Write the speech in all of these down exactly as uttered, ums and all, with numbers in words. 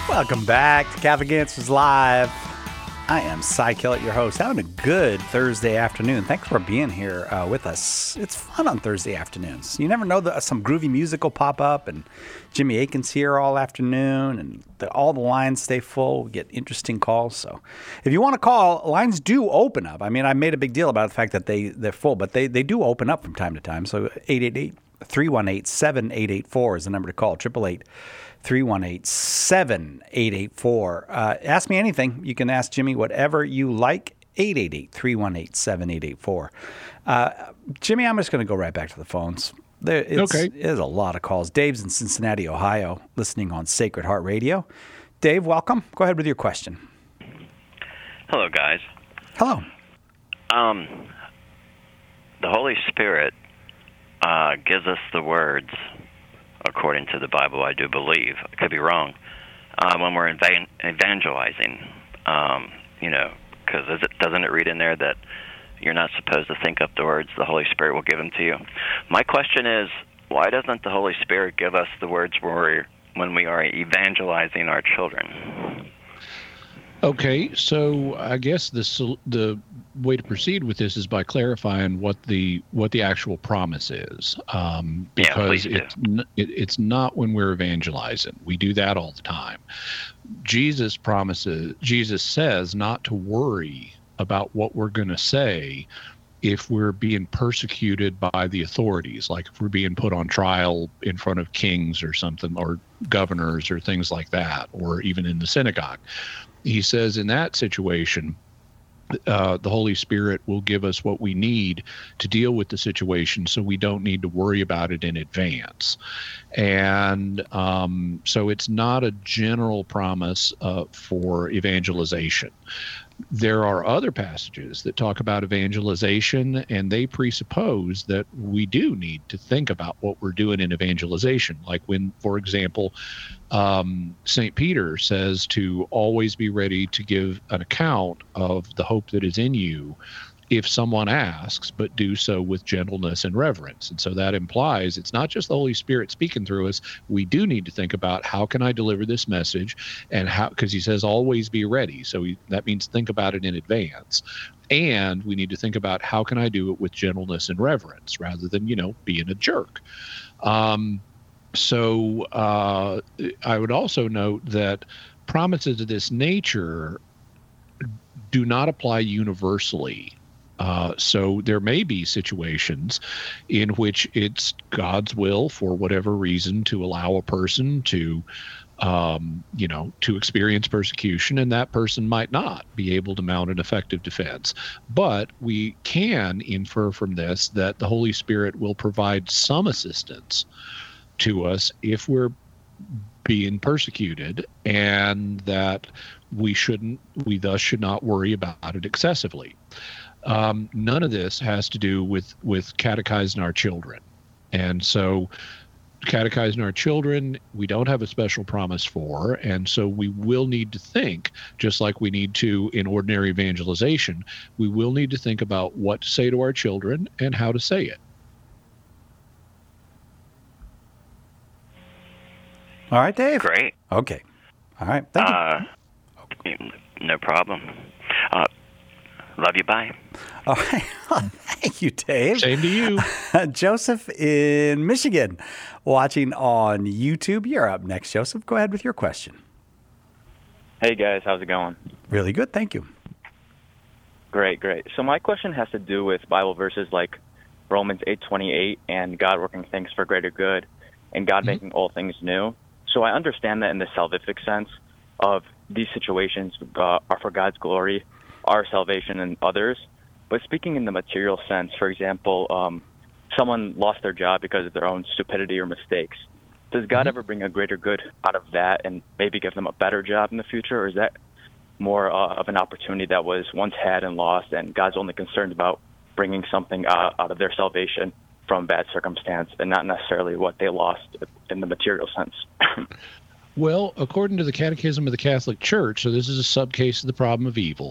Welcome back to Catholic Answers Live. I am Cy Kellett, your host, having a good Thursday afternoon. Thanks for being here uh, with us. It's fun on Thursday afternoons. You never know that some groovy music will pop up, and Jimmy Akin's here all afternoon, and the, all the lines stay full. We get interesting calls. So if you want to call, lines do open up. I mean, I made a big deal about the fact that they, they're full, but they, they do open up from time to time. So eight eight eight, three one eight, seven eight eight four is the number to call, eight eight eight, three one eight, seven eight eight four. Uh, ask me anything. You can ask Jimmy whatever you like, eight eight eight, three one eight, seven eight eight four. Uh, Jimmy, I'm just going to go right back to the phones. There, it's, okay. There's a lot of calls. Dave's in Cincinnati, Ohio, listening on Sacred Heart Radio. Dave, welcome. Go ahead with your question. Hello, guys. Hello. Um, the Holy Spirit uh, gives us the words, according to the Bible, I do believe. I could be wrong. Uh, when we're evan- evangelizing, um, you know, because it, doesn't it read in there that you're not supposed to think up the words, the Holy Spirit will give them to you? My question is, why doesn't the Holy Spirit give us the words when we are evangelizing our children? Okay, so I guess the the way to proceed with this is by clarifying what the what the actual promise is, um, because yeah, it's n- it, it's not when we're evangelizing. We do that all the time. Jesus promises. Jesus says not to worry about what we're going to say if we're being persecuted by the authorities, like if we're being put on trial in front of kings or something, or governors or things like that, or even in the synagogue. He says in that situation, uh, the Holy Spirit will give us what we need to deal with the situation, so we don't need to worry about it in advance. And um, so it's not a general promise uh, for evangelization. There are other passages that talk about evangelization, and they presuppose that we do need to think about what we're doing in evangelization. Like when, for example, um, Saint Peter says to always be ready to give an account of the hope that is in you if someone asks, but do so with gentleness and reverence. And so that implies it's not just the Holy Spirit speaking through us. We do need to think about, how can I deliver this message, and how, because he says always be ready. So we, that means think about it in advance. And we need to think about, how can I do it with gentleness and reverence rather than, you know, being a jerk. Um, so uh, I would also note that promises of this nature do not apply universally. Uh, so there may be situations in which it's God's will, for whatever reason, to allow a person to, um, you know, to experience persecution, and that person might not be able to mount an effective defense. But we can infer from this that the Holy Spirit will provide some assistance to us if we're being persecuted, and that we shouldn't, we thus should not worry about it excessively. Um, none of this has to do with, with catechizing our children. And so catechizing our children, we don't have a special promise for. And so we will need to think, just like we need to in ordinary evangelization, we will need to think about what to say to our children and how to say it. All right, Dave. Great. Okay. All right. Thank uh, you. No problem. Uh, love you. Bye. All right. Thank you, Dave. Same to you. Joseph in Michigan, watching on YouTube. You're up next, Joseph. Go ahead with your question. Hey, guys. How's it going? Really good. Thank you. Great, great. So my question has to do with Bible verses like Romans eight twenty-eight and God working things for greater good and God mm-hmm. making all things new. So I understand that in the salvific sense of these situations uh, are for God's glory, our salvation, and others. But speaking in the material sense, for example, um, someone lost their job because of their own stupidity or mistakes. Does God mm-hmm. ever bring a greater good out of that and maybe give them a better job in the future? Or is that more uh, of an opportunity that was once had and lost, and God's only concerned about bringing something uh, out of their salvation from bad circumstance and not necessarily what they lost in the material sense? Well, according to the Catechism of the Catholic Church, so this is a subcase of the problem of evil,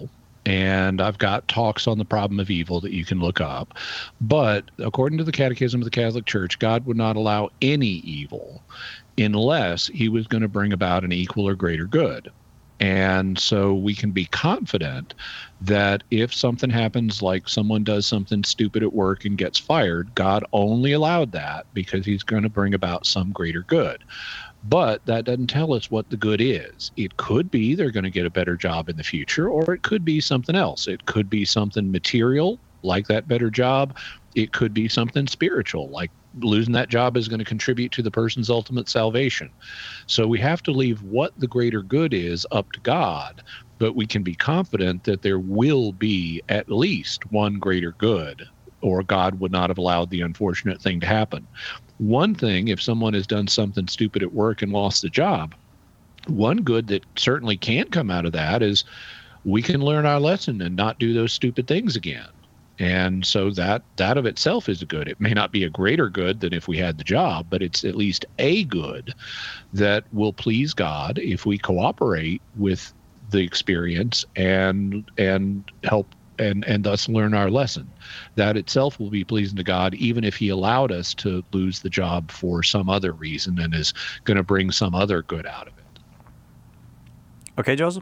And I've got talks on the problem of evil that you can look up. But according to the Catechism of the Catholic Church, God would not allow any evil unless he was going to bring about an equal or greater good. And so we can be confident that if something happens, like someone does something stupid at work and gets fired, God only allowed that because he's going to bring about some greater good. But that doesn't tell us what the good is. It could be they're going to get a better job in the future, or it could be something else. It could be something material, like that better job. It could be something spiritual, like losing that job is going to contribute to the person's ultimate salvation. So we have to leave what the greater good is up to God, but we can be confident that there will be at least one greater good, or God would not have allowed the unfortunate thing to happen. One thing, if someone has done something stupid at work and lost the job, one good that certainly can come out of that is we can learn our lesson and not do those stupid things again. And so that that of itself is a good. It may not be a greater good than if we had the job, but it's at least a good that will please God if we cooperate with the experience and and help and and thus learn our lesson. That itself will be pleasing to God, even if he allowed us to lose the job for some other reason and is going to bring some other good out of it. Okay, Joseph?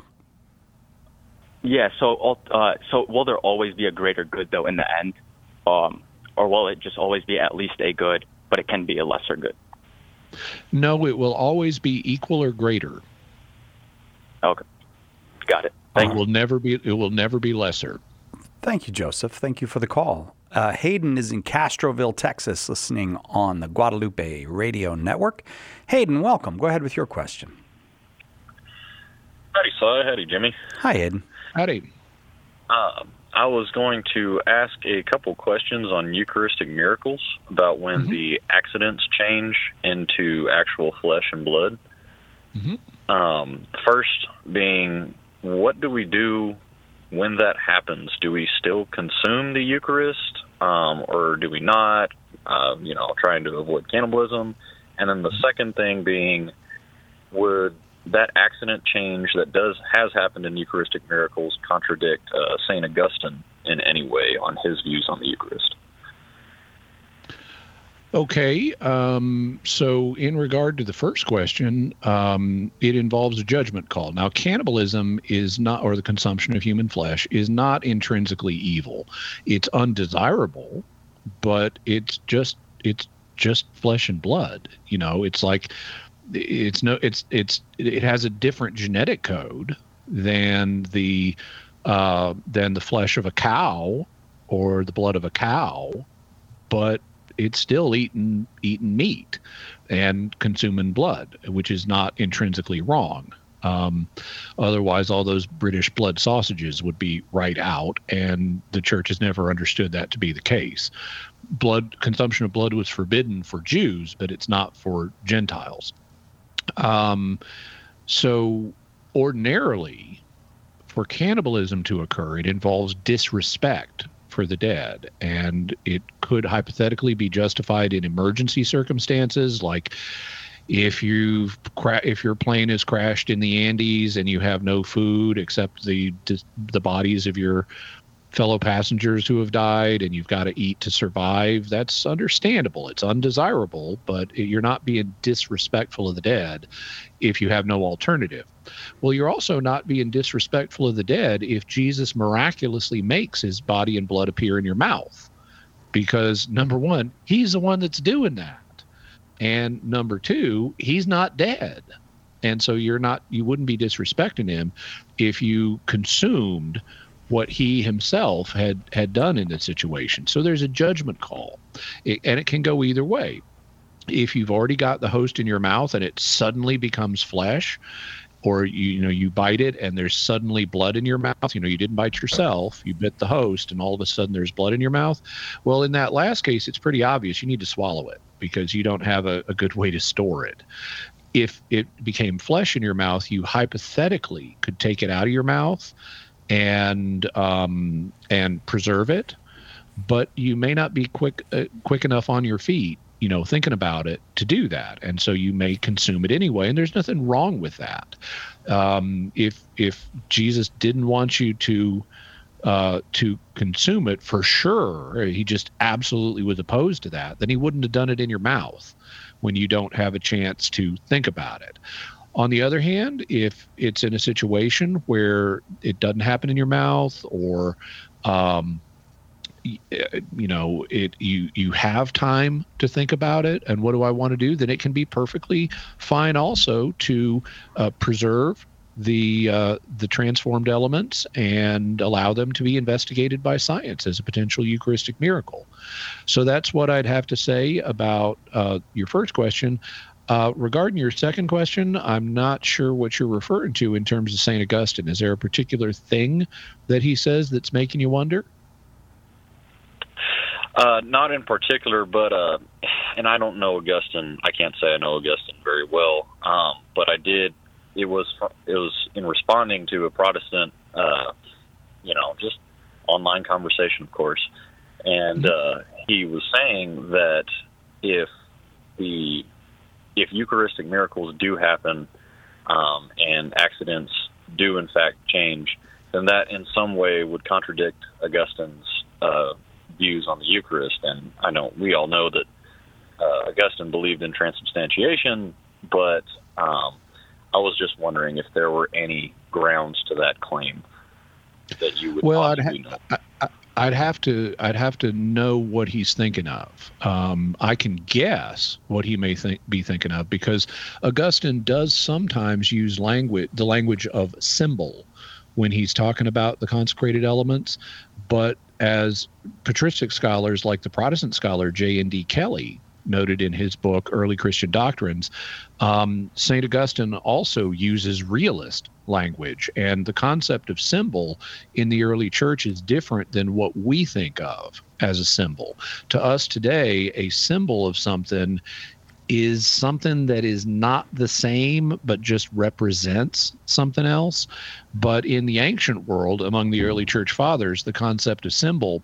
Yeah, so uh, so will there always be a greater good, though, in the end? Um, or will it just always be at least a good, but it can be a lesser good? No, it will always be equal or greater. Okay, got it. Thank it you. will never be. It will never be lesser. Thank you, Joseph. Thank you for the call. Uh, Hayden is in Castroville, Texas, listening on the Guadalupe Radio Network. Hayden, welcome. Go ahead with your question. Howdy, Si. Howdy, Jimmy. Hi, Hayden. Howdy. Uh, I was going to ask a couple questions on Eucharistic miracles about when mm-hmm. the accidents change into actual flesh and blood. Mm-hmm. Um, first being, what do we do when that happens? Do we still consume the Eucharist, um, or do we not? Uh, you know, trying to avoid cannibalism. And then the second thing being, would that accident change that does has happened in Eucharistic miracles contradict uh, Saint Augustine in any way on his views on the Eucharist? Okay, um, so in regard to the first question, um, it involves a judgment call. Now, cannibalism is not, or the consumption of human flesh, is not intrinsically evil. It's undesirable, but it's just it's just flesh and blood. You know, it's like it's no, it's it's it has a different genetic code than the uh, than the flesh of a cow or the blood of a cow, but it's still eating eating meat and consuming blood, which is not intrinsically wrong. Um, otherwise, all those British blood sausages would be right out, and the church has never understood that to be the case. Blood consumption of blood was forbidden for Jews, but it's not for Gentiles. Um, so ordinarily, for cannibalism to occur, it involves disrespect for the dead, and it could hypothetically be justified in emergency circumstances, like if you've cra- if your plane is crashed in the Andes and you have no food except the the bodies of your fellow passengers who have died, and you've got to eat to survive. That's understandable. It's undesirable, but you're not being disrespectful of the dead if you have no alternative. Well, you're also not being disrespectful of the dead if Jesus miraculously makes his body and blood appear in your mouth, because number one, he's the one that's doing that, and number two, he's not dead. And so you're not, you wouldn't be disrespecting him if you consumed what he himself had, had done in the situation. So there's a judgment call, it, and it can go either way. If you've already got the host in your mouth and it suddenly becomes flesh, or you, you know, you bite it and there's suddenly blood in your mouth, you know, you didn't bite yourself, you bit the host and all of a sudden there's blood in your mouth. Well, in that last case, it's pretty obvious you need to swallow it because you don't have a, a good way to store it. If it became flesh in your mouth, you hypothetically could take it out of your mouth and um, and preserve it, but you may not be quick uh, quick enough on your feet, you know, thinking about it to do that, and so you may consume it anyway. And there's nothing wrong with that. Um, if if Jesus didn't want you to uh, to consume it, for sure, he just absolutely was opposed to that, then he wouldn't have done it in your mouth when you don't have a chance to think about it. On the other hand, if it's in a situation where it doesn't happen in your mouth, or um, you know, it you you have time to think about it, and what do I want to do, then it can be perfectly fine also to uh, preserve the uh, the transformed elements and allow them to be investigated by science as a potential Eucharistic miracle. So that's what I'd have to say about uh, your first question. Uh, regarding your second question, I'm not sure what you're referring to in terms of Saint Augustine. Is there a particular thing that he says that's making you wonder? Uh, not in particular, but, uh, and I don't know Augustine. I can't say I know Augustine very well, um, but I did. It was it was in responding to a Protestant, uh, you know, just online conversation, of course, and uh, he was saying that if the if Eucharistic miracles do happen um, and accidents do in fact change, then that in some way would contradict Augustine's uh, views on the Eucharist. And I know we all know that uh, Augustine believed in transubstantiation, but um, I was just wondering if there were any grounds to that claim that you would well, I'd, possibly ha- know. I, I'd have to I'd have to know what he's thinking of. Um, I can guess what he may think be thinking of, because Augustine does sometimes use language the language of symbol when he's talking about the consecrated elements, but as patristic scholars like the Protestant scholar J N D Kelly noted in his book, Early Christian Doctrines, um, Saint Augustine also uses realist language. And the concept of symbol in the early church is different than what we think of as a symbol. To us today, a symbol of something is something that is not the same, but just represents something else. But in the ancient world, among the early church fathers, the concept of symbol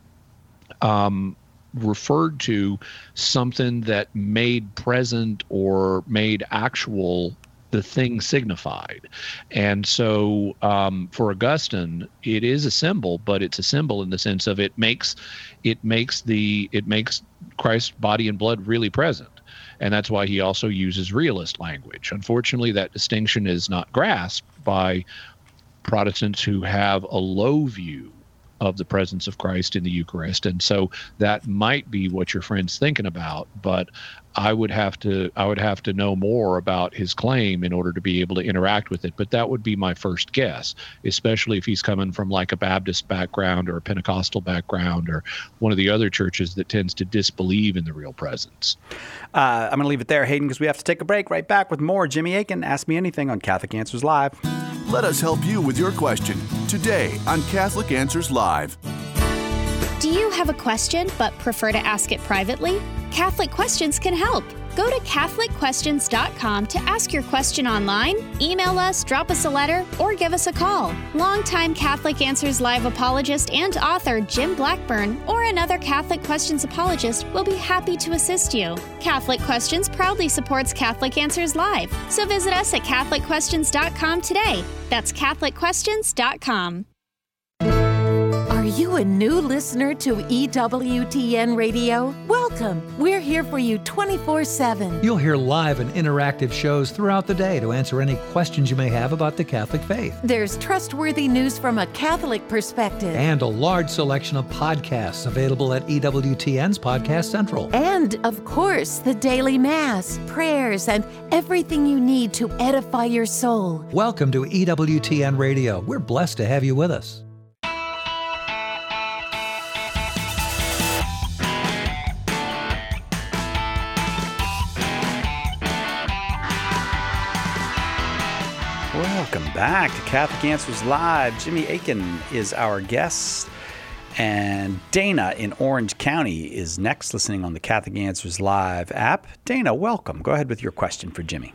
um, referred to something that made present or made actual the thing signified. And so um, for Augustine, it is a symbol, but it's a symbol in the sense of it makes it makes the it makes Christ's body and blood really present. And that's why he also uses realist language. Unfortunately, that distinction is not grasped by Protestants who have a low view of the presence of Christ in the Eucharist. And so that might be what your friend's thinking about, but I would have to I would have to know more about his claim in order to be able to interact with it. But that would be my first guess, especially if he's coming from like a Baptist background or a Pentecostal background or one of the other churches that tends to disbelieve in the real presence. Uh, I'm going to leave it there, Hayden, because we have to take a break. Right back with more Jimmy Akin, Ask Me Anything on Catholic Answers Live. Let us help you with your question today on Catholic Answers Live. Do you have a question but prefer to ask it privately? Catholic Questions can help. Go to Catholic Questions dot com to ask your question online, email us, drop us a letter, or give us a call. Longtime Catholic Answers Live apologist and author Jim Blackburn or another Catholic Questions apologist will be happy to assist you. Catholic Questions proudly supports Catholic Answers Live, so visit us at Catholic Questions dot com today. That's Catholic Questions dot com. Are you a new listener to E W T N Radio? Welcome. We're here for you twenty-four seven. You'll hear live and interactive shows throughout the day to answer any questions you may have about the Catholic faith. There's trustworthy news from a Catholic perspective. And a large selection of podcasts available at E W T N's Podcast Central. And, of course, the daily Mass, prayers, and everything you need to edify your soul. Welcome to E W T N Radio. We're blessed to have you with us. Welcome back to Catholic Answers Live. Jimmy Akin is our guest, and Dana in Orange County is next, listening on the Catholic Answers Live app. Dana, welcome. Go ahead with your question for Jimmy.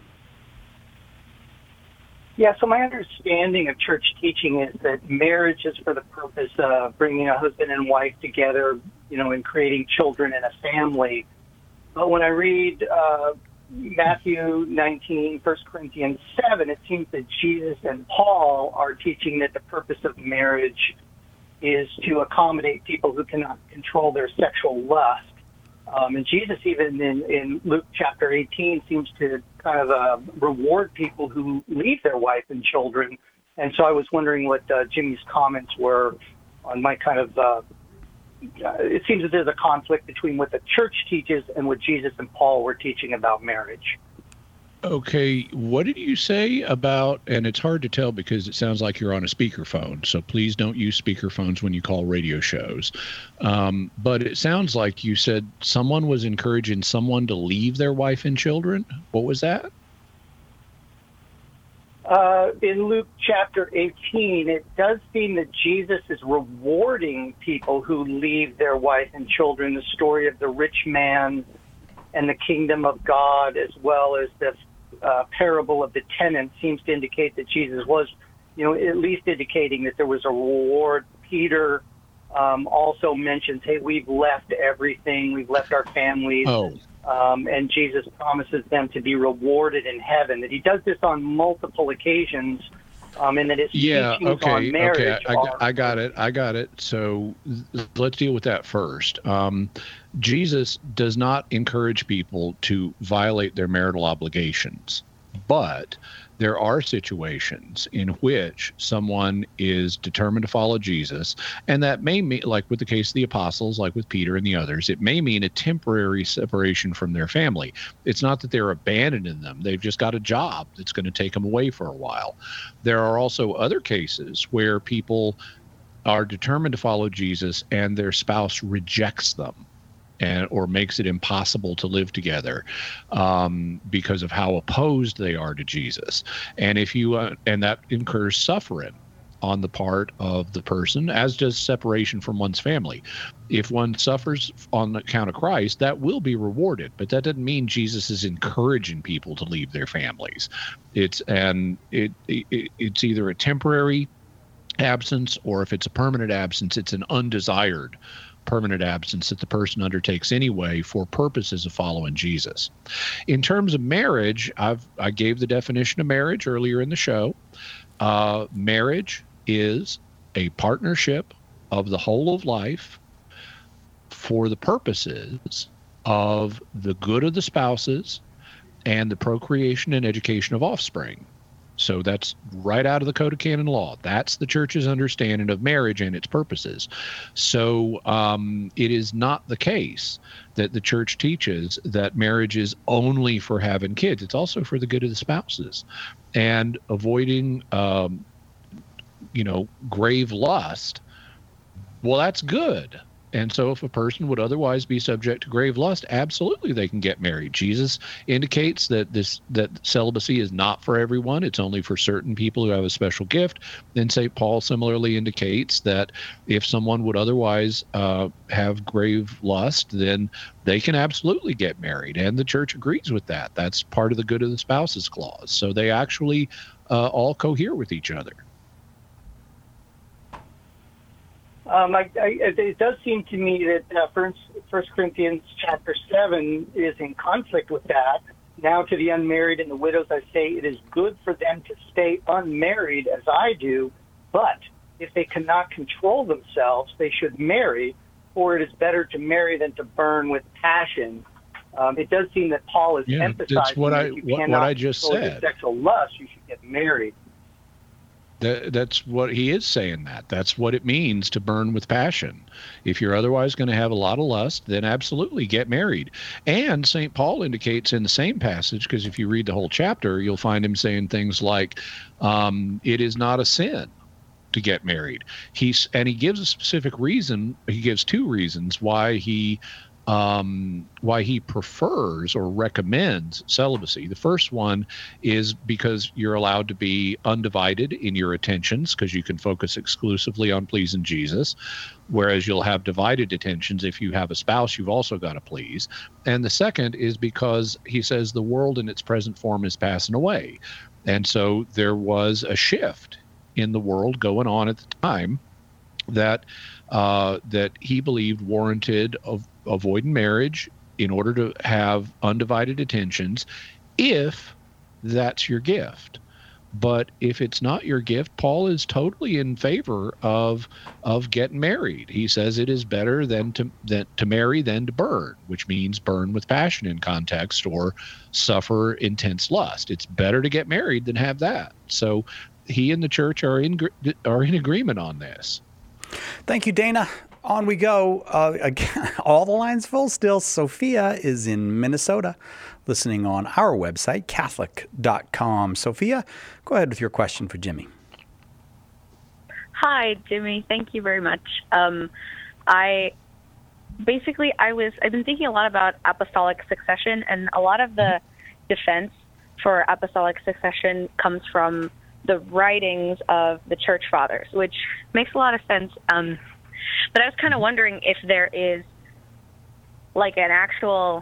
Yeah, so my understanding of church teaching is that marriage is for the purpose of bringing a husband and wife together, you know, and creating children and a family. But when I read uh, Matthew nineteen, First Corinthians seven, it seems that Jesus and Paul are teaching that the purpose of marriage is to accommodate people who cannot control their sexual lust. Um, and Jesus, even in, in Luke chapter eighteen, seems to kind of uh, reward people who leave their wife and children. And so I was wondering what uh, Jimmy's comments were on my kind of, uh, it seems that there's a conflict between what the church teaches and what Jesus and Paul were teaching about marriage. Okay, what did you say about, and it's hard to tell because it sounds like you're on a speakerphone, so please don't use speakerphones when you call radio shows. Um, but it sounds like you said someone was encouraging someone to leave their wife and children. What was that? Uh, in Luke chapter eighteen, it does seem that Jesus is rewarding people who leave their wife and children. The story of the rich man and the kingdom of God, as well as the uh, parable of the tenant, seems to indicate that Jesus was, you know, at least indicating that there was a reward. Peter um, also mentions, hey, we've left everything. We've left our families. Oh. Um, and Jesus promises them to be rewarded in heaven. That he does this on multiple occasions, um, and that his yeah, teachings okay, on marriage okay, I, are... I got it, I got it. So let's deal with that first. Um, Jesus does not encourage people to violate their marital obligations, but there are situations in which someone is determined to follow Jesus, and that may mean, like with the case of the apostles, like with Peter and the others, it may mean a temporary separation from their family. It's not that they're abandoning them. They've just got a job that's going to take them away for a while. There are also other cases where people are determined to follow Jesus and their spouse rejects them, and or makes it impossible to live together um, because of how opposed they are to Jesus. And if you uh, and that incurs suffering on the part of the person, as does separation from one's family. If one suffers on account of Christ, that will be rewarded, but that doesn't mean Jesus is encouraging people to leave their families. It's and it, it it's either a temporary absence, or if it's a permanent absence, it's an undesired permanent absence that the person undertakes anyway for purposes of following Jesus. In terms of marriage, I've I gave the definition of marriage earlier in the show. Uh, marriage is a partnership of the whole of life for the purposes of the good of the spouses and the procreation and education of offspring. So that's right out of the Code of Canon Law. That's the church's understanding of marriage and its purposes. So um, it is not the case that the church teaches that marriage is only for having kids. It's also for the good of the spouses. And avoiding, um, you know, grave lust, well, that's good. And so if a person would otherwise be subject to grave lust, absolutely they can get married. Jesus indicates that this that celibacy is not for everyone. It's only for certain people who have a special gift. Then Saint Paul similarly indicates that if someone would otherwise uh, have grave lust, then they can absolutely get married. And the church agrees with that. That's part of the good of the spouses clause. So they actually uh, all cohere with each other. Um, I, I, it does seem to me that uh, First, First Corinthians chapter seven is in conflict with that. Now to the unmarried and the widows I say, it is good for them to stay unmarried as I do, but if they cannot control themselves, they should marry, for it is better to marry than to burn with passion. Um, it does seem that Paul is yeah, emphasizing that's what that I, if you what, cannot what I just control your said. sexual lust, you should get married. That, that's what he is saying that. That's what it means to burn with passion. If you're otherwise going to have a lot of lust, then absolutely get married. And Saint Paul indicates in the same passage, because if you read the whole chapter, you'll find him saying things like, um, it is not a sin to get married. He's, and he gives a specific reason. He gives two reasons why he Um, why he prefers or recommends celibacy. The first one is because you're allowed to be undivided in your attentions, because you can focus exclusively on pleasing Jesus, whereas you'll have divided attentions if you have a spouse you've also got to please. And the second is because he says the world in its present form is passing away. And so there was a shift in the world going on at the time that uh, that he believed warranted of avoiding marriage in order to have undivided attentions, if that's your gift. But if it's not your gift, Paul is totally in favor of of getting married. He says it is better than to than to marry than to burn, which means burn with passion in context or suffer intense lust. It's better to get married than have that. So he and the church are in are in agreement on this. Thank you, Dana. On we go. Uh, again, all the lines full still. Sophia is in Minnesota, listening on our website, Catholic dot com. Sophia, go ahead with your question for Jimmy. Hi, Jimmy. Thank you very much. Um, I basically I was I've been thinking a lot about apostolic succession, and a lot of the defense for apostolic succession comes from the writings of the church fathers, which makes a lot of sense. Um, But I was kind of wondering if there is like an actual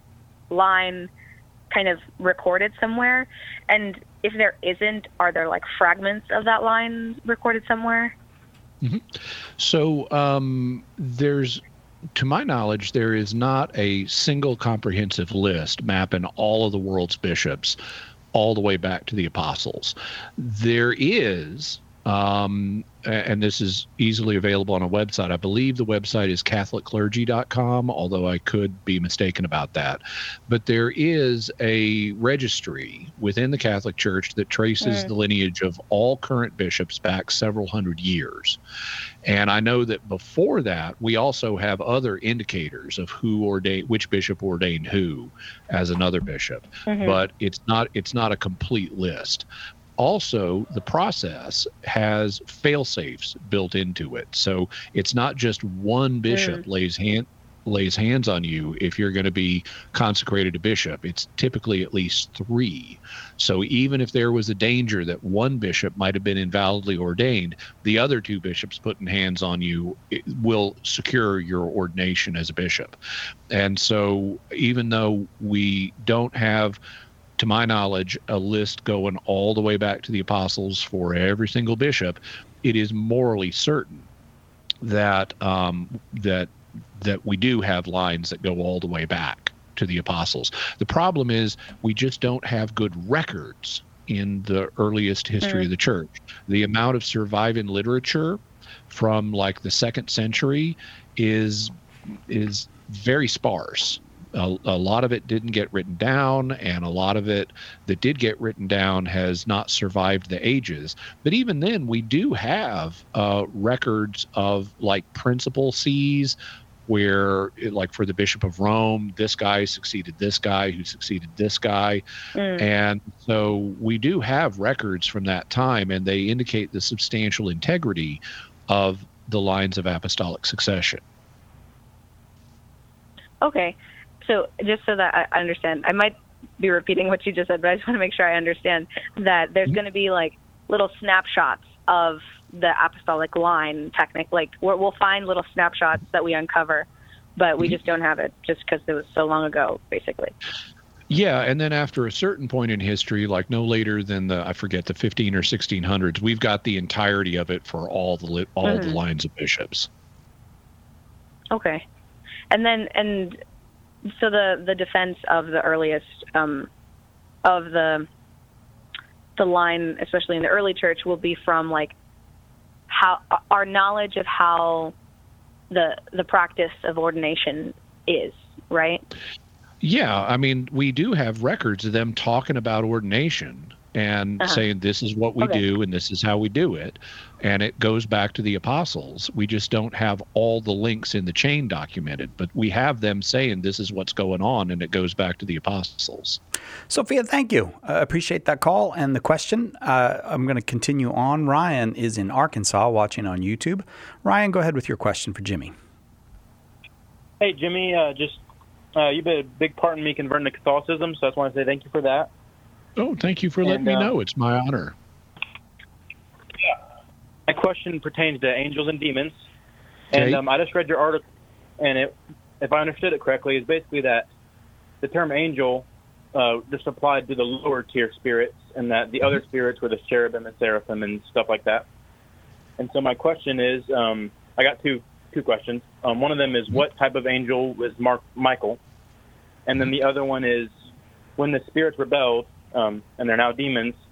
line kind of recorded somewhere. And if there isn't, are there like fragments of that line recorded somewhere? Mm-hmm. So um, there's, to my knowledge, there is not a single comprehensive list mapping all of the world's bishops all the way back to the apostles. There is... Um, and this is easily available on a website. I believe the website is Catholic Clergy dot com, although I could be mistaken about that. But there is a registry within the Catholic Church that traces mm. the lineage of all current bishops back several hundred years. And I know that before that, we also have other indicators of who ordained, which bishop ordained who as another bishop. Mm-hmm. But it's not, it's not a complete list. Also, the process has fail-safes built into it. So it's not just one bishop mm. lays hand, lays hands on you if you're going to be consecrated a bishop. It's typically at least three. So even if there was a danger that one bishop might have been invalidly ordained, the other two bishops putting hands on you will secure your ordination as a bishop. And so even though we don't have, to my knowledge, a list going all the way back to the apostles for every single bishop, it is morally certain that um, that that we do have lines that go all the way back to the apostles. The problem is we just don't have good records in the earliest history mm. of the church. The amount of surviving literature from like the second century is is very sparse. A, a lot of it didn't get written down, and a lot of it that did get written down has not survived the ages. But even then, we do have uh, records of like principal sees, where, like for the Bishop of Rome, this guy succeeded this guy, who succeeded this guy. Mm. And so we do have records from that time, and they indicate the substantial integrity of the lines of apostolic succession. Okay. So just so that I understand, I might be repeating what you just said, but I just want to make sure I understand that there's going to be like little snapshots of the apostolic line technique. Like we'll find little snapshots that we uncover, but we just don't have it just because it was so long ago, basically. Yeah, and then after a certain point in history, like no later than the, I forget, the fifteen or sixteen hundreds, we've got the entirety of it for all the all mm-hmm. the lines of bishops. Okay. And then, and so the, the defense of the earliest, um, of the the line, especially in the early church, will be from like how our knowledge of how the the practice of ordination is, right? Yeah, I mean, we do have records of them talking about ordination and uh-huh. saying this is what we okay. do and this is how we do it. And it goes back to the apostles. We just don't have all the links in the chain documented, but we have them saying this is what's going on, and it goes back to the apostles. Sophia, thank you. I uh, appreciate that call and the question. Uh, I'm going to continue on. Ryan is in Arkansas watching on YouTube. Ryan, go ahead with your question for Jimmy. Hey, Jimmy, uh, just uh, you've been a big part in me converting to Catholicism, so I just want to say thank you for that. Oh, thank you for letting and, uh, me know. It's my honor. Yeah. My question pertains to angels and demons. And okay. um, I just read your article, and it, if I understood it correctly, is basically that the term angel uh, just applied to the lower tier spirits, and that the mm-hmm. other spirits were the cherubim and seraphim and stuff like that. And so my question is, um, I got two two questions. Um, one of them is, mm-hmm. what type of angel was Mark Michael? And then the other one is, when the spirits rebelled, Um, and they're now demons,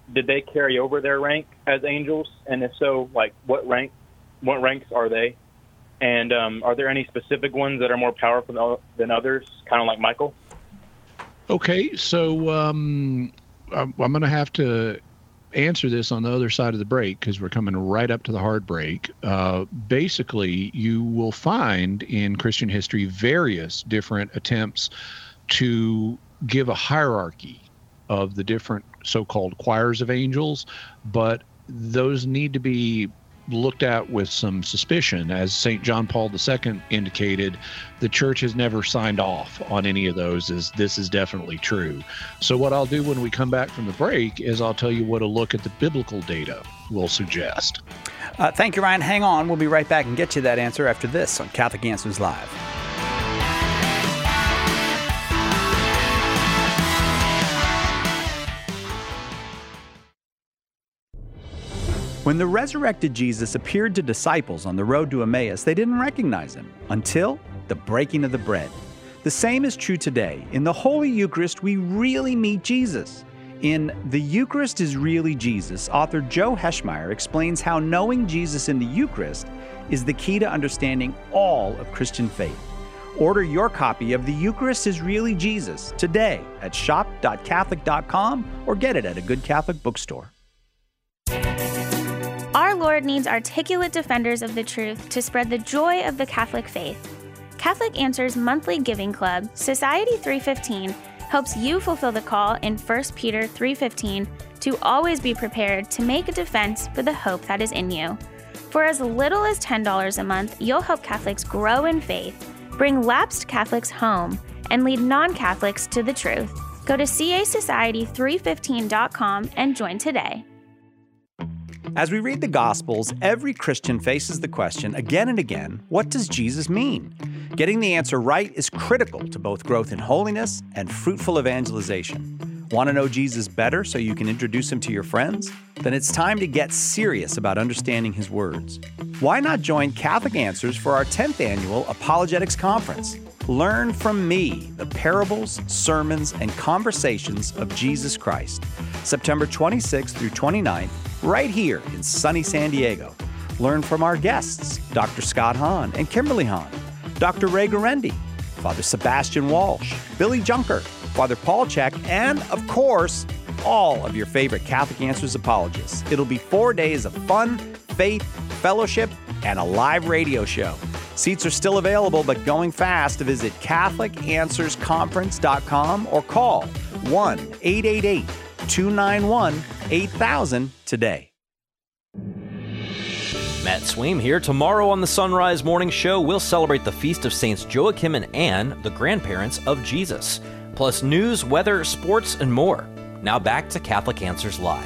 did they carry over their rank as angels? And if so, like what rank, what ranks are they? And um, are there any specific ones that are more powerful than others, kind of like Michael? Okay, so um, I'm, I'm going to have to answer this on the other side of the break because we're coming right up to the hard break. Uh, basically, you will find in Christian history various different attempts to give a hierarchy of the different so-called choirs of angels, but those need to be looked at with some suspicion. As Saint John Paul the Second indicated, the church has never signed off on any of those as this is definitely true. So what I'll do when we come back from the break is I'll tell you what a look at the biblical data will suggest. Uh, thank you, Ryan. Hang on. We'll be right back and get you that answer after this on Catholic Answers Live. When the resurrected Jesus appeared to disciples on the road to Emmaus, they didn't recognize him until the breaking of the bread. The same is true today. In the Holy Eucharist, we really meet Jesus. In The Eucharist is Really Jesus, author Joe Heschmeyer explains how knowing Jesus in the Eucharist is the key to understanding all of Christian faith. Order your copy of The Eucharist is Really Jesus today at shop dot catholic dot com or get it at a good Catholic bookstore. Our Lord needs articulate defenders of the truth to spread the joy of the Catholic faith. Catholic Answers monthly giving club, Society three fifteen, helps you fulfill the call in First Peter three fifteen to always be prepared to make a defense for the hope that is in you. For as little as ten dollars a month, you'll help Catholics grow in faith, bring lapsed Catholics home, and lead non-Catholics to the truth. Go to c a society three fifteen dot com and join today. As we read the Gospels, every Christian faces the question again and again, what does Jesus mean? Getting the answer right is critical to both growth in holiness and fruitful evangelization. Want to know Jesus better so you can introduce him to your friends? Then it's time to get serious about understanding his words. Why not join Catholic Answers for our tenth annual Apologetics Conference? Learn from me the parables, sermons, and conversations of Jesus Christ. September twenty-sixth through twenty-ninth, right here in sunny San Diego. Learn from our guests, Doctor Scott Hahn and Kimberly Hahn, Doctor Ray Garendi, Father Sebastian Walsh, Billy Junker, Father Paul Check, and, of course, all of your favorite Catholic Answers apologists. It'll be four days of fun, faith, fellowship, and a live radio show. Seats are still available, but going fast to visit catholic answers conference dot com or call one eight eight eight, two nine one, eight thousand today. Matt Sweem here. Tomorrow on the Sunrise Morning Show, we'll celebrate the feast of Saints Joachim and Anne, the grandparents of Jesus. Plus news, weather, sports, and more. Now back to Catholic Answers Live.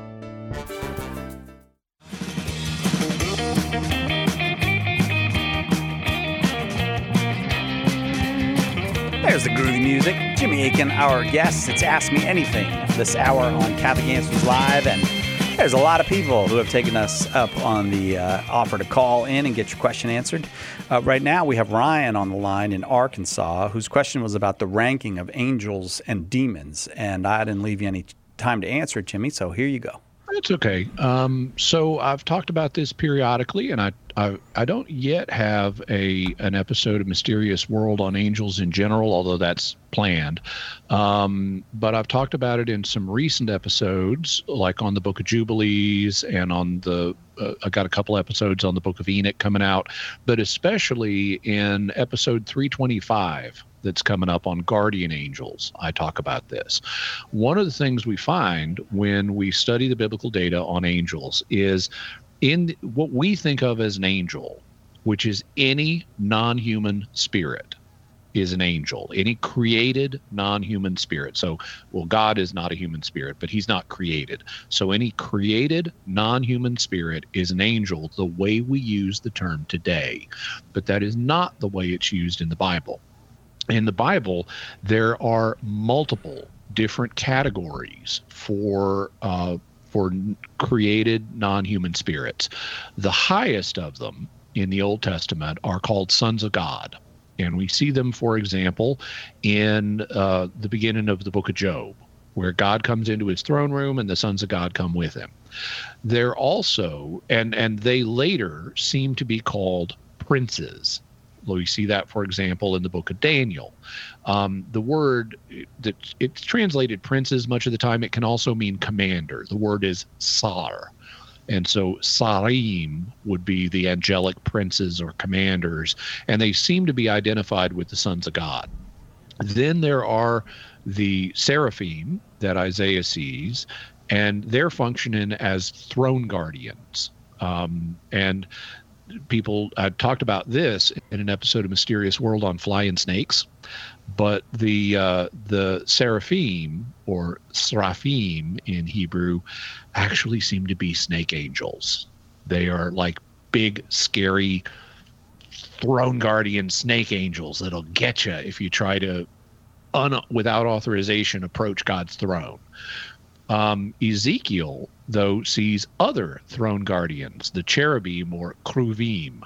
There's the groovy music. Jimmy Aiken, our guest. It's Ask Me Anything this hour on Catholic Answers Live. And there's a lot of people who have taken us up on the uh, offer to call in and get your question answered. Uh, right now, we have Ryan on the line in Arkansas, whose question was about the ranking of angels and demons. And I didn't leave you any time to answer it, Jimmy, so here you go. It's okay. Um, so I've talked about this periodically, and I, I I don't yet have a an episode of Mysterious World on angels in general, although that's planned. Um, but I've talked about it in some recent episodes, like on the Book of Jubilees, and on the uh, I got a couple episodes on the Book of Enoch coming out, but especially in episode three twenty-five. That's coming up on Guardian Angels. I talk about this. One of the things we find when we study the biblical data on angels is in what we think of as an angel, which is any non-human spirit is an angel, any created non-human spirit. So, well, God is not a human spirit, but he's not created. So any created non-human spirit is an angel the way we use the term today. But that is not the way it's used in the Bible. In the Bible, there are multiple different categories for uh, for created non-human spirits. The highest of them in the Old Testament are called sons of God. And we see them, for example, in uh, the beginning of the book of Job, where God comes into his throne room and the sons of God come with him. They're also, and, and they later seem to be called princes. We see that, for example, in the book of Daniel. Um, the word that it's translated princes much of the time, it can also mean commander. The word is sar. And so Sarim would be the angelic princes or commanders, and they seem to be identified with the sons of God. Then there are the seraphim that Isaiah sees, and they're functioning as throne guardians. Um, and people, I talked about this in an episode of Mysterious World on flying snakes, but the uh, the seraphim, or seraphim in Hebrew, actually seem to be snake angels. They are like big, scary throne guardian snake angels that'll get you if you try to, un- without authorization, approach God's throne. Um, Ezekiel, though, sees other throne guardians, the cherubim or kruvim.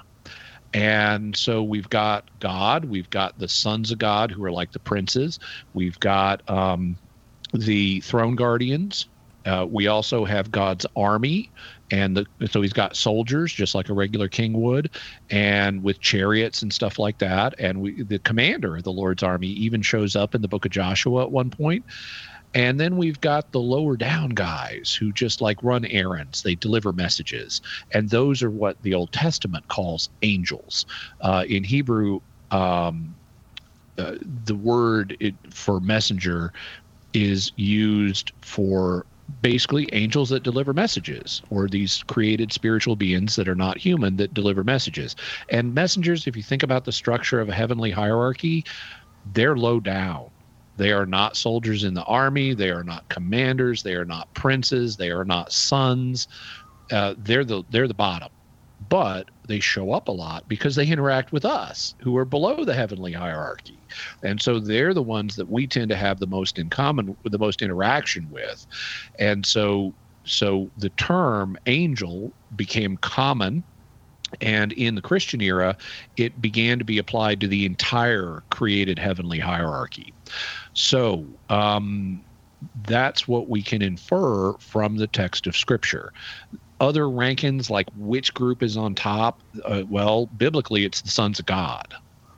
And so we've got God, we've got the sons of God who are like the princes, we've got um, the throne guardians. Uh, we also have God's army, and the, so he's got soldiers just like a regular king would, and with chariots and stuff like that. And we, the commander of the Lord's army even shows up in the book of Joshua at one point. And then we've got the lower down guys who just like run errands. They deliver messages. And those are what the Old Testament calls angels. Uh, in Hebrew, um, uh, the word it, for messenger is used for basically angels that deliver messages, or these created spiritual beings that are not human that deliver messages. And messengers, if you think about the structure of a heavenly hierarchy, they're low down. They are not soldiers in the army. They are not commanders. They are not princes. They are not sons. Uh, they're the they're the bottom. But they show up a lot because they interact with us, who are below the heavenly hierarchy. And so they're the ones that we tend to have the most in common, with the most interaction with. And so so the term angel became common. And in the Christian era, it began to be applied to the entire created heavenly hierarchy. So um, that's what we can infer from the text of Scripture. Other rankings, like which group is on top, uh, well, biblically, it's the sons of God.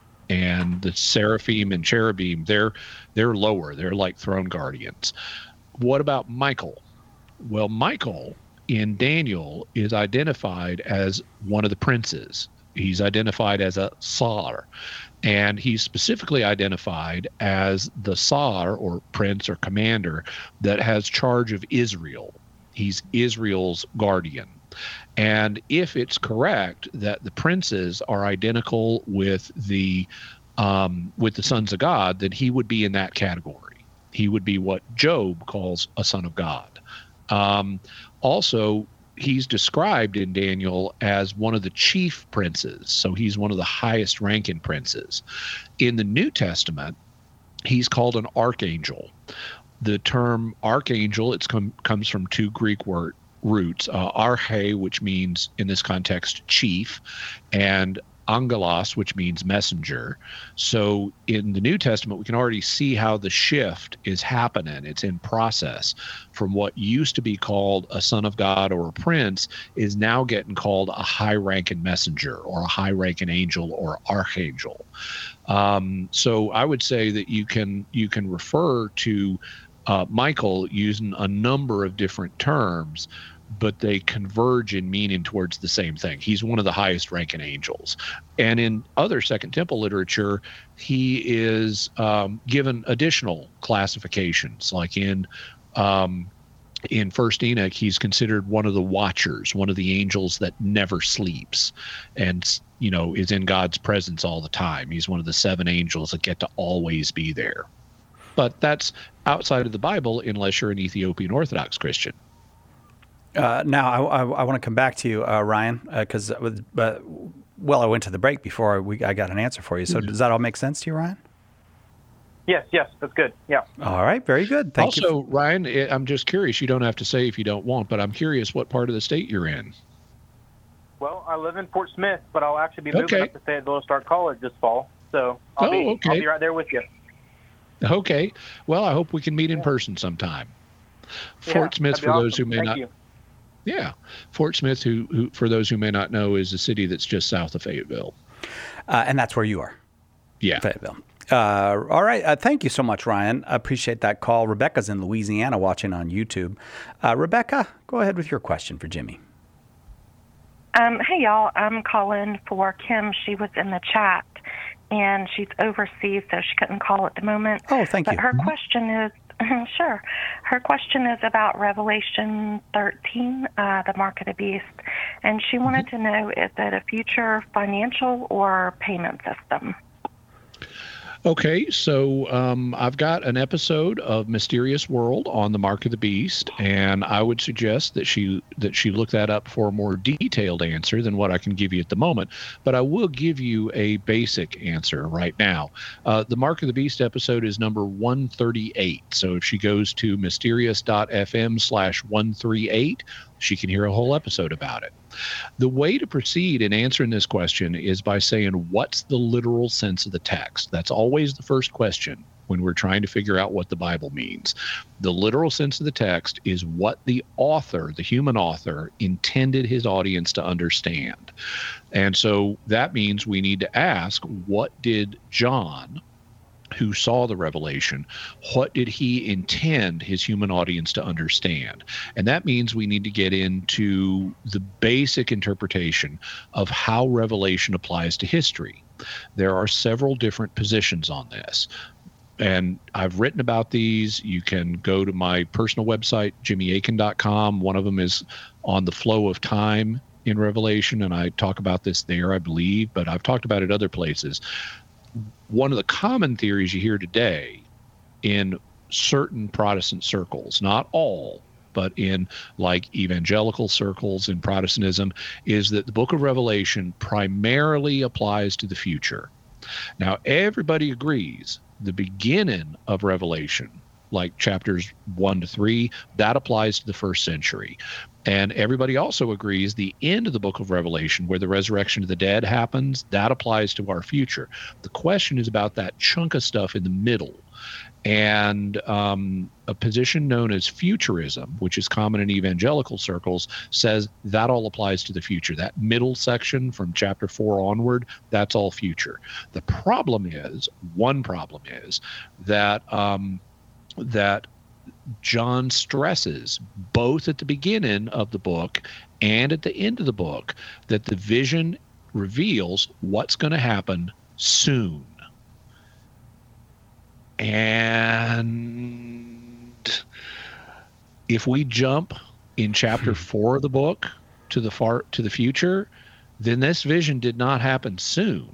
And the seraphim and cherubim, they're they're lower. They're like throne guardians. What about Michael? Well, Michael in Daniel is identified as one of the princes. He's identified as a Sar, and he's specifically identified as the Sar, or prince or commander, that has charge of Israel. He's Israel's guardian. And if it's correct that the princes are identical with the um, with the sons of God, then he would be in that category. He would be what Job calls a son of God. Um, also, he's described in Daniel as one of the chief princes, so he's one of the highest ranking princes. In the New Testament, he's called an archangel. The term archangel, it's come, comes from two Greek word roots, uh, arche, which means in this context chief, and angelos, which means messenger. So in the New Testament, we can already see how the shift is happening. It's in process from what used to be called a son of God or a prince is now getting called a high-ranking messenger or a high-ranking angel or archangel. Um, so I would say that you can you can refer to uh, Michael using a number of different terms, but they converge in meaning towards the same thing. He's one of the highest ranking angels. And in other Second Temple literature, he is um, given additional classifications. Like in um, in First Enoch, he's considered one of the watchers, one of the angels that never sleeps and, you know, is in God's presence all the time. He's one of the seven angels that get to always be there. But that's outside of the Bible unless you're an Ethiopian Orthodox Christian. Uh, now, I, I, I want to come back to you, uh, Ryan, because, uh, uh, well, I went to the break before we, I got an answer for you. So mm-hmm. Does that all make sense to you, Ryan? Yes, yes, that's good. Yeah. All right, very good. Thank also, you. Also, Ryan, I'm just curious. You don't have to say if you don't want, but I'm curious what part of the state you're in. Well, I live in Fort Smith, but I'll actually be moving okay. up to stay at Little Star College this fall. So I'll, oh, be, okay. I'll be right there with you. Okay. Well, I hope we can meet in person sometime. Yeah, Fort Smith, that'd be for awesome. those who may Thank not. you. Yeah, Fort Smith, who, who for those who may not know, is a city that's just south of Fayetteville. Uh, and that's where you are. Yeah. Fayetteville. Uh, all right. Uh, thank you so much, Ryan. I appreciate that call. Rebecca's in Louisiana watching on YouTube. Uh, Rebecca, go ahead with your question for Jimmy. Um, hey, y'all. I'm calling for Kim. She was in the chat, and she's overseas, so she couldn't call at the moment. Oh, thank but you. Her question is, sure. Her question is about Revelation thirteen, uh, the Mark of the Beast, and she wanted to know, is it a future financial or payment system? Okay, so um, I've got an episode of Mysterious World on the Mark of the Beast, and I would suggest that she that she look that up for a more detailed answer than what I can give you at the moment. But I will give you a basic answer right now. Uh, the Mark of the Beast episode is number one thirty-eight. So if she goes to mysterious.fm slash 138, she can hear a whole episode about it. The way to proceed in answering this question is by saying, what's the literal sense of the text? That's always the first question when we're trying to figure out what the Bible means. The literal sense of the text is what the author, the human author, intended his audience to understand. And so that means we need to ask, what did John, who saw the revelation, what did he intend his human audience to understand? And that means we need to get into the basic interpretation of how revelation applies to history. There are several different positions on this, and I've written about these. You can go to my personal website, jimmy akin dot com. One of them is on the flow of time in Revelation, and I talk about this there, I believe, but I've talked about it other places. One of the common theories you hear today in certain Protestant circles, not all, but in like evangelical circles in Protestantism, is that the book of Revelation primarily applies to the future. Now, everybody agrees the beginning of Revelation, like chapters one to three, that applies to the first century. And everybody also agrees the end of the book of Revelation, where the resurrection of the dead happens, that applies to our future. The question is about that chunk of stuff in the middle. And um, a position known as futurism, which is common in evangelical circles, says that all applies to the future. That middle section from chapter four onward, that's all future. The problem is, one problem is that um, that John stresses both at the beginning of the book and at the end of the book that the vision reveals what's going to happen soon. And if we jump in chapter four of the book to the far to the future, then this vision did not happen soon.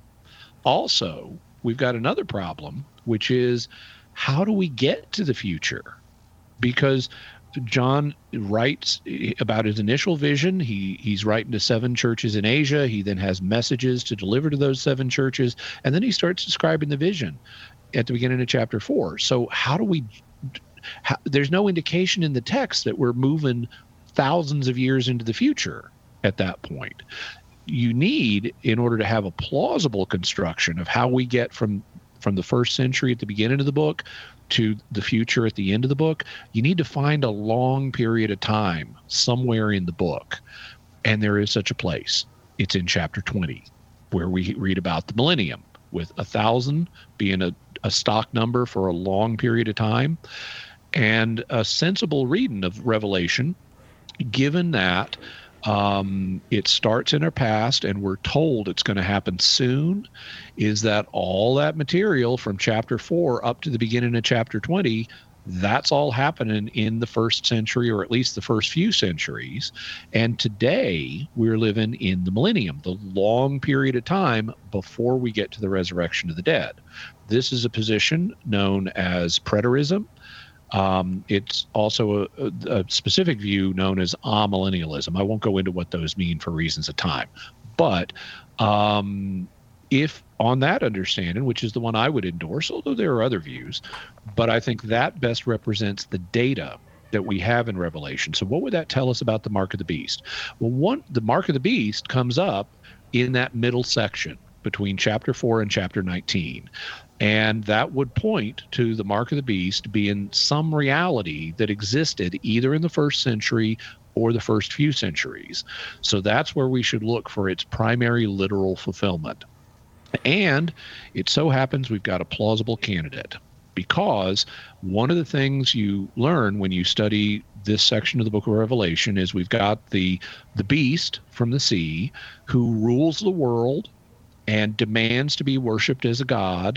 Also, we've got another problem, which is, how do we get to the future? Because John writes about his initial vision. He he's writing to seven churches in Asia. He then has messages to deliver to those seven churches. And then he starts describing the vision at the beginning of chapter four. So how do we, how, there's no indication in the text that we're moving thousands of years into the future at that point. You need, in order to have a plausible construction of how we get from from the first century at the beginning of the book to the future at the end of the book, you need to find a long period of time somewhere in the book. And there is such a place. It's in chapter twenty, where we read about the millennium, with a thousand being a, a stock number for a long period of time. And a sensible reading of Revelation, given that Um, it starts in our past and we're told it's going to happen soon, is that all that material from chapter four up to the beginning of chapter twenty, that's all happening in the first century, or at least the first few centuries. And today we're living in the millennium, the long period of time before we get to the resurrection of the dead. This is a position known as preterism. Um, it's also a, a specific view known as amillennialism. I won't go into what those mean for reasons of time. But um, if on that understanding, which is the one I would endorse, although there are other views, but I think that best represents the data that we have in Revelation. So what would that tell us about the Mark of the Beast? Well, one, the Mark of the Beast comes up in that middle section between chapter four and chapter nineteen. And that would point to the mark of the beast being some reality that existed either in the first century or the first few centuries. So that's where we should look for its primary literal fulfillment. And it so happens we've got a plausible candidate, because one of the things you learn when you study this section of the book of Revelation is we've got the the beast from the sea who rules the world and demands to be worshipped as a god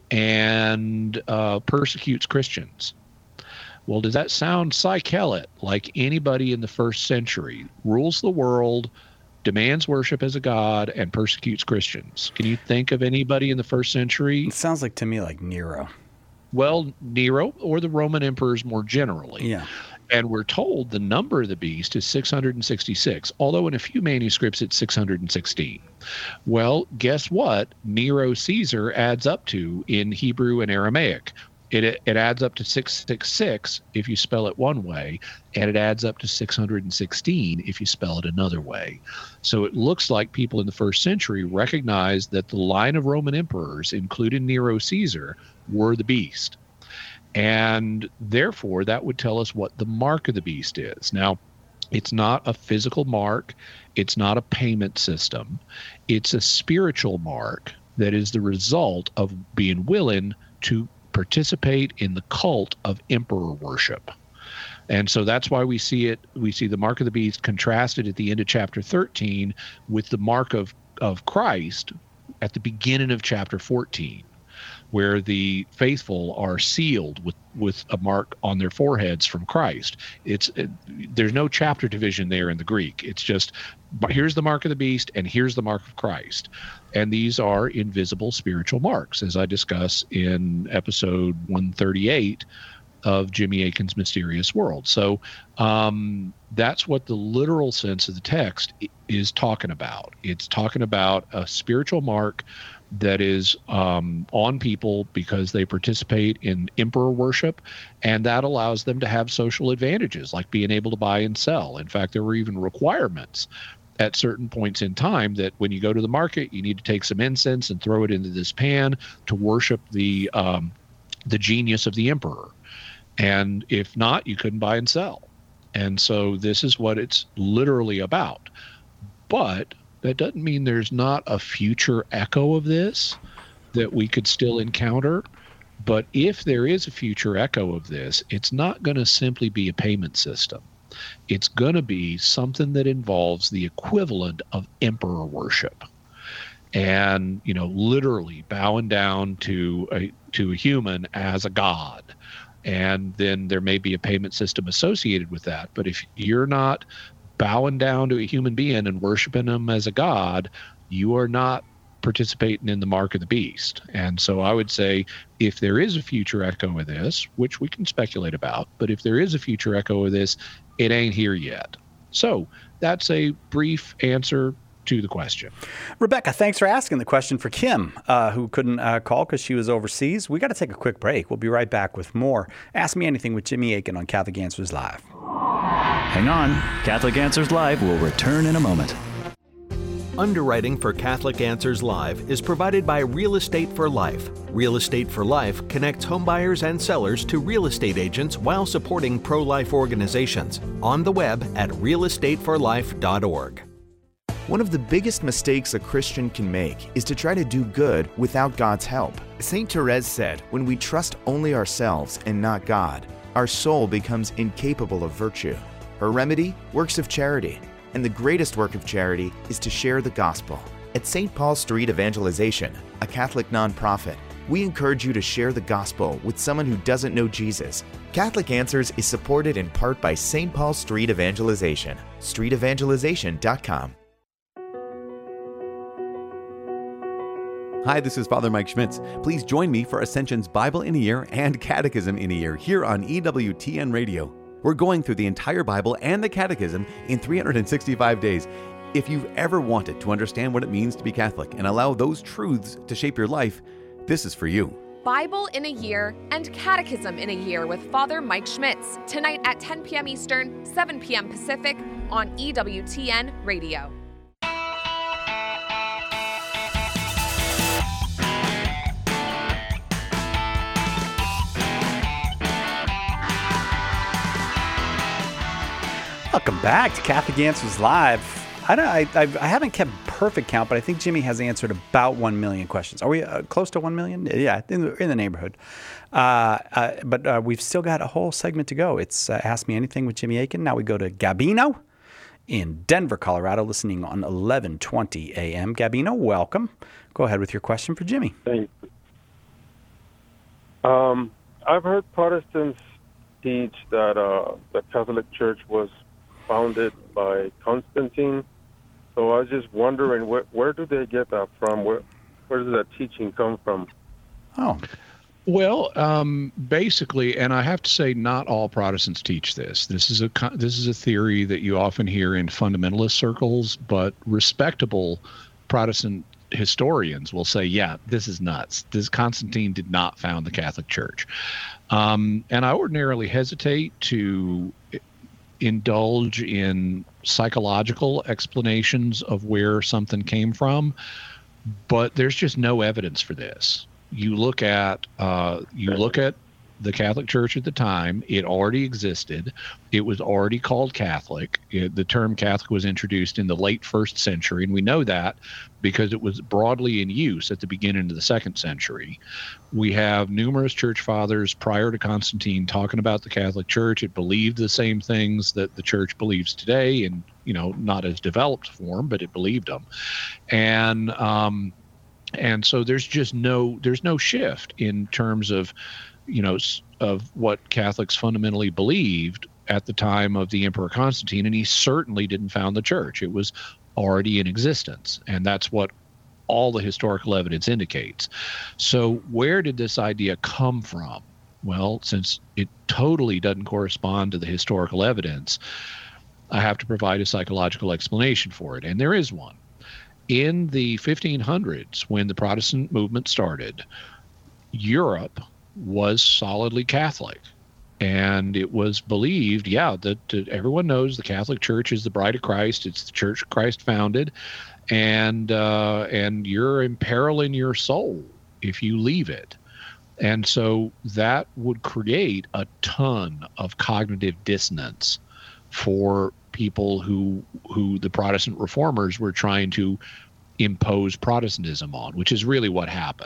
and uh, persecutes Christians. Well, does that sound psychelic like anybody in the first century? Rules the world, demands worship as a god, and persecutes Christians. Can you think of anybody in the first century? It sounds like to me like Nero. Well, Nero or the Roman emperors more generally. Yeah. And we're told the number of the beast is six hundred sixty-six, although in a few manuscripts it's six hundred sixteen. Well, guess what Nero Caesar adds up to in Hebrew and Aramaic? It, it adds up to six six six if you spell it one way, and it adds up to six hundred sixteen if you spell it another way. So it looks like people in the first century recognized that the line of Roman emperors, including Nero Caesar, were the beast. And therefore, that would tell us what the mark of the beast is. Now, it's not a physical mark. It's not a payment system. It's a spiritual mark that is the result of being willing to participate in the cult of emperor worship. And so that's why we see it. We see the mark of the beast contrasted at the end of chapter thirteen with the mark of, of Christ at the beginning of chapter fourteen, where the faithful are sealed with, with a mark on their foreheads from Christ. It's it, there's no chapter division there in the Greek. It's just, here's the mark of the beast and here's the mark of Christ. And these are invisible spiritual marks, as I discuss in episode one thirty-eight of Jimmy Akin's Mysterious World. So um, that's what the literal sense of the text is talking about. It's talking about a spiritual mark that is um, on people because they participate in emperor worship, and that allows them to have social advantages like being able to buy and sell. In fact, there were even requirements at certain points in time that when you go to the market, you need to take some incense and throw it into this pan to worship the um, the genius of the emperor. And if not, you couldn't buy and sell. And so this is what it's literally about. But that doesn't mean there's not a future echo of this that we could still encounter. But if there is a future echo of this, it's not going to simply be a payment system. It's going to be something that involves the equivalent of emperor worship. And, you know, literally bowing down to a, to a human as a god. And then there may be a payment system associated with that. But if you're not bowing down to a human being and worshiping him as a god, you are not participating in the mark of the beast. And so I would say if there is a future echo of this, which we can speculate about, but if there is a future echo of this, it ain't here yet. So that's a brief answer to the question. Rebecca, thanks for asking the question for Kim, uh, who couldn't uh, call because she was overseas. We got to take a quick break. We'll be right back with more Ask Me Anything with Jimmy Akin on Catholic Answers Live. Hang on. Catholic Answers Live will return in a moment. Underwriting for Catholic Answers Live is provided by Real Estate for Life. Real Estate for Life connects homebuyers and sellers to real estate agents while supporting pro-life organizations. On the web at real estate for life dot org. One of the biggest mistakes a Christian can make is to try to do good without God's help. Saint Therese said, when we trust only ourselves and not God, our soul becomes incapable of virtue. Her remedy? Works of charity. And the greatest work of charity is to share the gospel. At Saint Paul Street Evangelization, a Catholic nonprofit, we encourage you to share the gospel with someone who doesn't know Jesus. Catholic Answers is supported in part by Saint Paul Street Evangelization, street evangelization dot com. Hi, this is Father Mike Schmitz. Please join me for Ascension's Bible in a Year and Catechism in a Year here on E W T N Radio. We're going through the entire Bible and the Catechism in three hundred sixty-five days. If you've ever wanted to understand what it means to be Catholic and allow those truths to shape your life, this is for you. Bible in a Year and Catechism in a Year with Father Mike Schmitz, tonight at ten p.m. Eastern, seven p.m. Pacific on E W T N Radio. Welcome back to Catholic Answers Live. I don't. I, I, I haven't kept perfect count, but I think Jimmy has answered about one million questions. Are we uh, close to one million? Yeah, in the, in the neighborhood. Uh, uh, but uh, we've still got a whole segment to go. It's uh, Ask Me Anything with Jimmy Akin. Now we go to Gabino in Denver, Colorado, listening on eleven twenty a.m. Gabino, welcome. Go ahead with your question for Jimmy. Thank you. Um, I've heard Protestants teach that uh, the Catholic Church was founded by Constantine. So I was just wondering, where, where do they get that from? Where, where does that teaching come from? Oh. Well, um, basically, and I have to say, not all Protestants teach this. This is a this is a theory that you often hear in fundamentalist circles, but respectable Protestant historians will say, yeah, this is nuts. This Constantine did not found the Catholic Church. Um, and I ordinarily hesitate to indulge in psychological explanations of where something came from, but there's just no evidence for this. You look at uh, you look at the Catholic Church at the time. It already existed. It was already called Catholic. It, the term Catholic was introduced in the late first century, and we know that because it was broadly in use at the beginning of the second century. We have numerous church fathers prior to Constantine talking about the Catholic Church. It believed the same things that the Church believes today, in, you know, not as developed form, but it believed them. And um, and so there's just no there's no shift in terms of, you know, of what Catholics fundamentally believed at the time of the Emperor Constantine, and he certainly didn't found the church. It was already in existence, and that's what all the historical evidence indicates. So where did this idea come from? Well, since it totally doesn't correspond to the historical evidence, I have to provide a psychological explanation for it, and there is one. In the fifteen hundreds, when the Protestant movement started, Europe was solidly Catholic. And it was believed, yeah, that uh, everyone knows the Catholic Church is the bride of Christ. It's the church Christ founded. And uh, and you're imperiling your soul if you leave it. And so that would create a ton of cognitive dissonance for people who who the Protestant reformers were trying to impose Protestantism on, which is really what happened.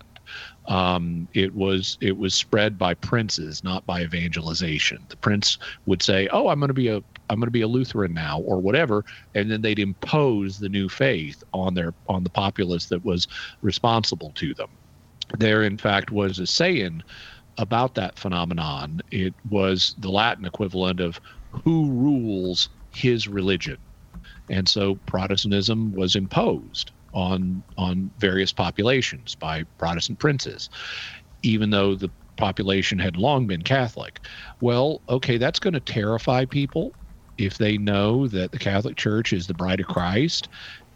Um, it was it was spread by princes, not by evangelization. The prince would say, "Oh, I'm going to be a I'm going to be a Lutheran now," or whatever, and then they'd impose the new faith on their on the populace that was responsible to them. There, in fact, was a saying about that phenomenon. It was the Latin equivalent of "Who rules his religion?" And so Protestantism was imposed on on various populations by Protestant princes, even though the population had long been Catholic. Well, okay, that's going to terrify people if they know that the Catholic Church is the bride of Christ,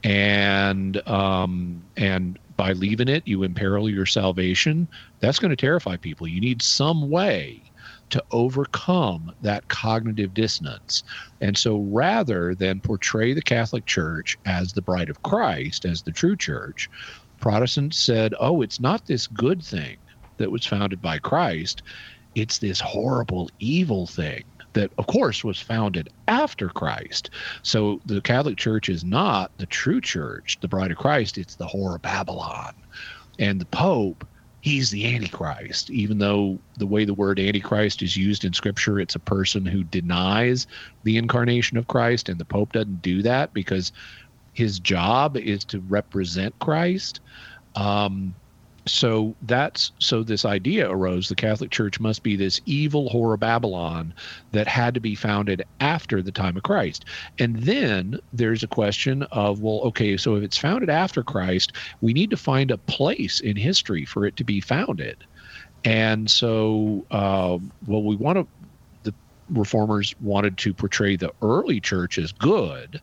and um, and by leaving it, you imperil your salvation. That's going to terrify people. You need some way to overcome that cognitive dissonance. And so rather than portray the Catholic Church as the bride of Christ, as the true church, Protestants said, oh, it's not this good thing that was founded by Christ. It's this horrible, evil thing that, of course, was founded after Christ. So the Catholic Church is not the true church, the bride of Christ. It's the whore of Babylon. And the Pope, he's the Antichrist, even though the way the word Antichrist is used in Scripture, it's a person who denies the incarnation of Christ, and the Pope doesn't do that because his job is to represent Christ. Um, so that's so this idea arose: the Catholic Church must be this evil whore of Babylon that had to be founded after the time of Christ. And then there's a question of, well, okay, so if it's founded after Christ, we need to find a place in history for it to be founded. And so, uh, well, we want to, the reformers wanted to portray the early church as good.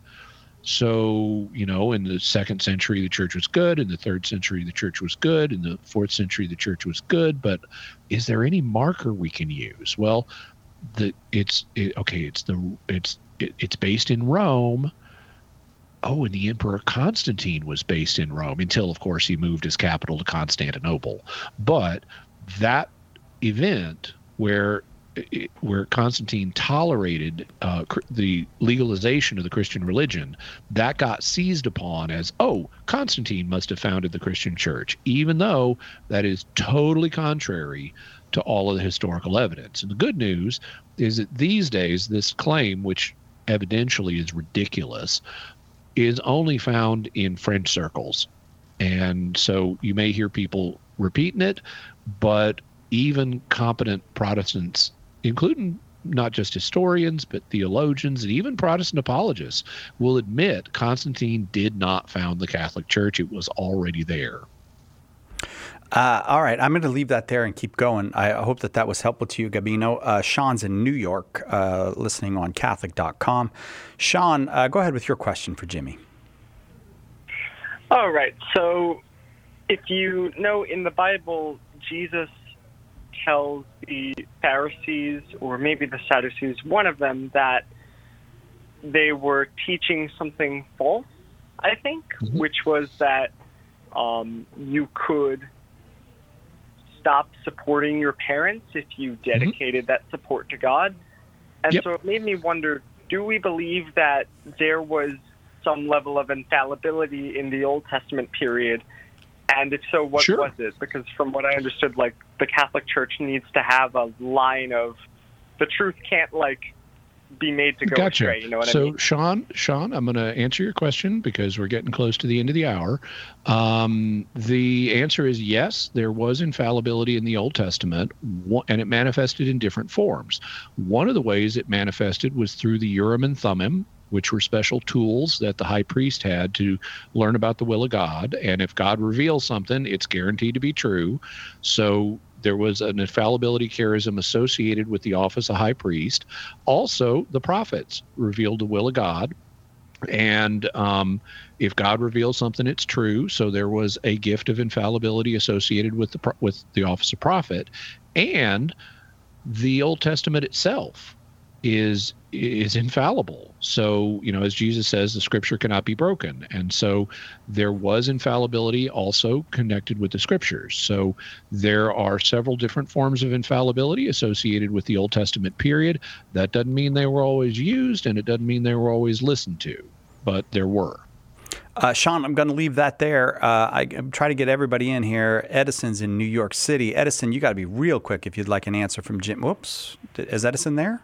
So, you know, in the second century, the church was good. In the third century, the church was good. In the fourth century, the church was good. But is there any marker we can use? Well, the it's it, okay. It's the it's it, it's based in Rome. Oh, and the Emperor Constantine was based in Rome until, of course, he moved his capital to Constantinople. But that event where where Constantine tolerated uh, the legalization of the Christian religion, that got seized upon as, oh, Constantine must have founded the Christian church, even though that is totally contrary to all of the historical evidence. And the good news is that these days, this claim, which evidentially is ridiculous, is only found in French circles. And so you may hear people repeating it, but even competent Protestants, including not just historians, but theologians and even Protestant apologists, will admit Constantine did not found the Catholic Church. It was already there. Uh, all right, I'm going to leave that there and keep going. I hope that that was helpful to you, Gabino. Uh, Sean's in New York, uh, listening on Catholic dot com. Sean, uh, go ahead with your question for Jimmy. All right, so if you know in the Bible, Jesus tells the Pharisees, or maybe the Sadducees, one of them, that they were teaching something false, I think, mm-hmm. which was that um, you could stop supporting your parents if you dedicated mm-hmm. that support to God. And yep. so it made me wonder, do we believe that there was some level of infallibility in the Old Testament period? And if so, what sure. was it? Because from what I understood, like, the Catholic Church needs to have a line of, the truth can't, like, be made to go gotcha. astray. You know what so, I mean? So, Sean, Sean, I'm going to answer your question because we're getting close to the end of the hour. Um, the answer is yes, there was infallibility in the Old Testament, and it manifested in different forms. One of the ways it manifested was through the Urim and Thummim, which were special tools that the high priest had to learn about the will of God. And if God reveals something, it's guaranteed to be true. So there was an infallibility charism associated with the office of high priest. Also, the prophets revealed the will of God. And um, if God reveals something, it's true. So there was a gift of infallibility associated with the with the office of prophet. And the Old Testament itself is is infallible. So, you know, as Jesus says, the scripture cannot be broken. And so there was infallibility also connected with the scriptures. So there are several different forms of infallibility associated with the Old Testament period. That doesn't mean they were always used, and it doesn't mean they were always listened to, but there were. Uh, Sean, I'm going to leave that there. Uh, I, I'm trying to get everybody in here. Edison's in New York City. Edison, you got to be real quick if you'd like an answer from Jim. Whoops. Is Edison there?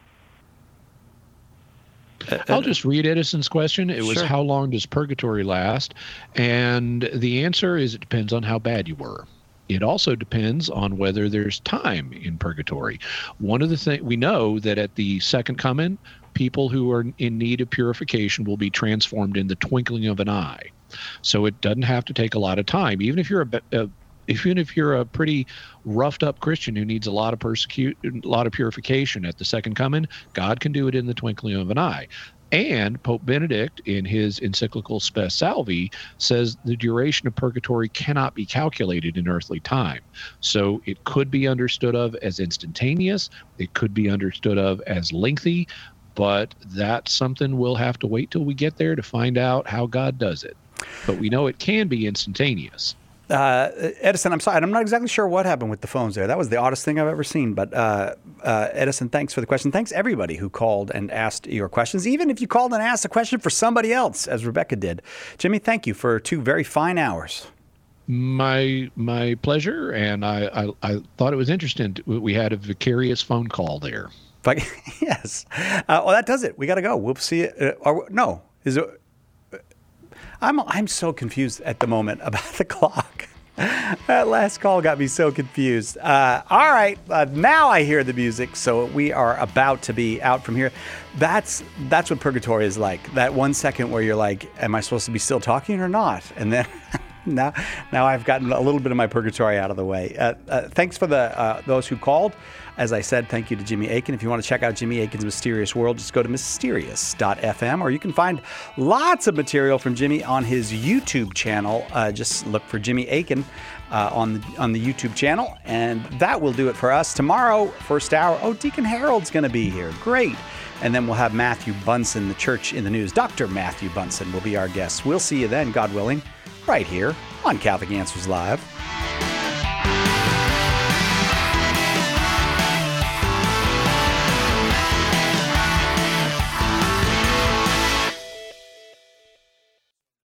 I'll just read Edison's question. It was, sure. How long does purgatory last? And the answer is, it depends on how bad you were. It also depends on whether there's time in purgatory. One of the things we know that at the second coming, people who are in need of purification will be transformed in the twinkling of an eye. So it doesn't have to take a lot of time. Even if you're a, a even if you're a pretty roughed up Christian who needs a lot of persecute, a lot of purification at the second coming, God can do it in the twinkling of an eye. And Pope Benedict, in his encyclical Spes Salvi, says the duration of purgatory cannot be calculated in earthly time. So it could be understood of as instantaneous. It could be understood of as lengthy. But that's something we'll have to wait till we get there to find out how God does it. But we know it can be instantaneous. Uh, Edison, I'm sorry, I'm not exactly sure what happened with the phones there. That was the oddest thing I've ever seen. But uh, uh, Edison, thanks for the question. Thanks everybody who called and asked your questions, even if you called and asked a question for somebody else, as Rebecca did. Jimmy, thank you for two very fine hours. My my pleasure, and I, I, I thought it was interesting. We had a vicarious phone call there. But, yes. Uh, well, that does it. We got to go. We'll see it. Uh, or, no. Is it? I'm I'm so confused at the moment about the clock. That last call got me so confused. Uh, all right, uh, now I hear the music, so we are about to be out from here. That's that's what purgatory is like. That one second where you're like, am I supposed to be still talking or not? And then now now I've gotten a little bit of my purgatory out of the way. Uh, uh, thanks for the uh, those who called. As I said, thank you to Jimmy Akin. If you want to check out Jimmy Akin's Mysterious World, just go to mysterious dot f m, or you can find lots of material from Jimmy on his YouTube channel. Uh, just look for Jimmy Akin uh, on the on the YouTube channel, and that will do it for us. Tomorrow, first hour, oh, Deacon Harold's going to be here. Great. And then we'll have Matthew Bunson, the Church in the News. Doctor Matthew Bunson will be our guest. We'll see you then, God willing, right here on Catholic Answers Live.